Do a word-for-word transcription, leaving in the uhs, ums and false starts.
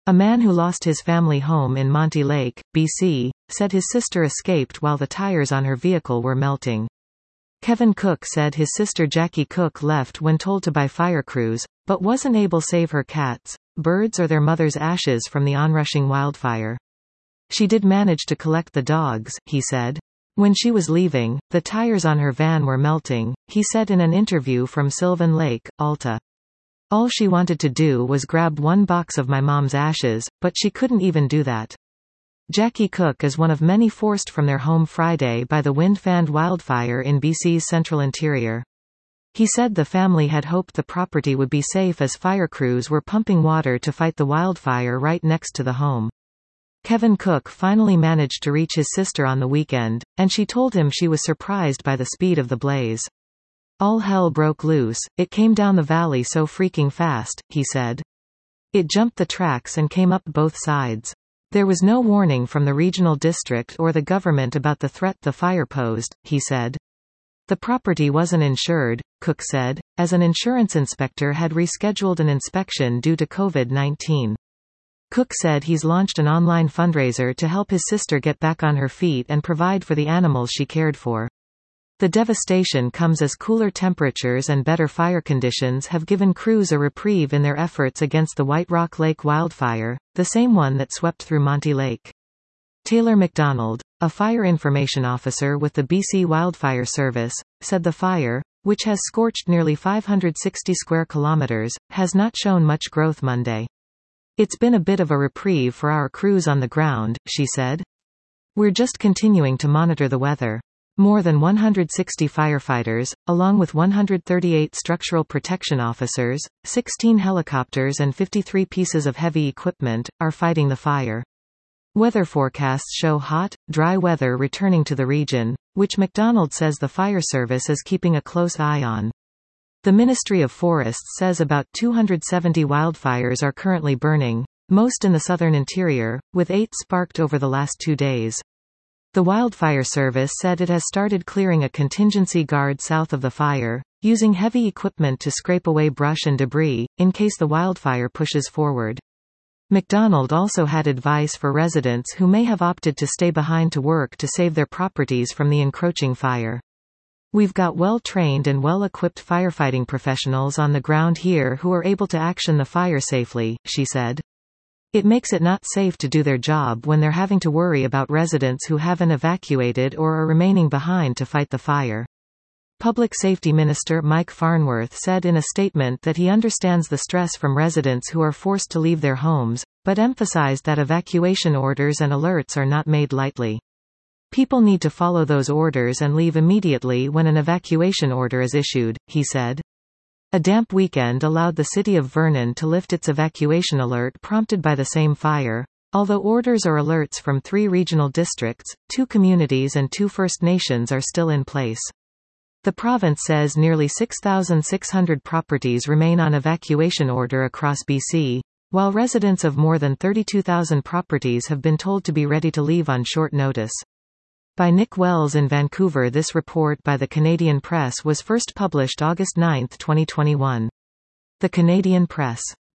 A man who lost his family home in Monty Lake, B C, said his sister escaped while the tires on her vehicle were melting. Kevin Cook said his sister Jackie Cook left when told to buy fire crews, but wasn't able to save her cats, birds or their mother's ashes from the onrushing wildfire. She did manage to collect the dogs, he said. When she was leaving, the tires on her van were melting, he said in an interview from Sylvan Lake, Alta. All she wanted to do was grab one box of my mom's ashes, but she couldn't even do that. Jackie Cook is one of many forced from their home Friday by the wind-fanned wildfire in B C's central interior. He said the family had hoped the property would be safe as fire crews were pumping water to fight the wildfire right next to the home. Kevin Cook finally managed to reach his sister on the weekend, and she told him she was surprised by the speed of the blaze. All hell broke loose, it came down the valley so freaking fast, he said. It jumped the tracks and came up both sides. There was no warning from the regional district or the government about the threat the fire posed, he said. The property wasn't insured, Cook said, as an insurance inspector had rescheduled an inspection due to COVID nineteen. Cook said he's launched an online fundraiser to help his sister get back on her feet and provide for the animals she cared for. The devastation comes as cooler temperatures and better fire conditions have given crews a reprieve in their efforts against the White Rock Lake wildfire, the same one that swept through Monty Lake. Taylor McDonald, a fire information officer with the B C Wildfire Service, said the fire, which has scorched nearly five hundred sixty square kilometers, has not shown much growth Monday. It's been a bit of a reprieve for our crews on the ground, she said. We're just continuing to monitor the weather. More than one hundred sixty firefighters, along with one hundred thirty-eight structural protection officers, sixteen helicopters and fifty-three pieces of heavy equipment, are fighting the fire. Weather forecasts show hot, dry weather returning to the region, which McDonald says the fire service is keeping a close eye on. The Ministry of Forests says about two hundred seventy wildfires are currently burning, most in the southern interior, with eight sparked over the last two days. The Wildfire Service said it has started clearing a contingency guard south of the fire, using heavy equipment to scrape away brush and debris, in case the wildfire pushes forward. McDonald also had advice for residents who may have opted to stay behind to work to save their properties from the encroaching fire. We've got well-trained and well-equipped firefighting professionals on the ground here who are able to action the fire safely, she said. It makes it not safe to do their job when they're having to worry about residents who haven't evacuated or are remaining behind to fight the fire. Public Safety Minister Mike Farnworth said in a statement that he understands the stress from residents who are forced to leave their homes, but emphasized that evacuation orders and alerts are not made lightly. People need to follow those orders and leave immediately when an evacuation order is issued, he said. A damp weekend allowed the city of Vernon to lift its evacuation alert prompted by the same fire, although orders or alerts from three regional districts, two communities and two First Nations are still in place. The province says nearly six thousand six hundred properties remain on evacuation order across B C, while residents of more than thirty-two thousand properties have been told to be ready to leave on short notice. By Nick Wells in Vancouver. This report by the Canadian Press was first published August ninth twenty twenty-one. The Canadian Press.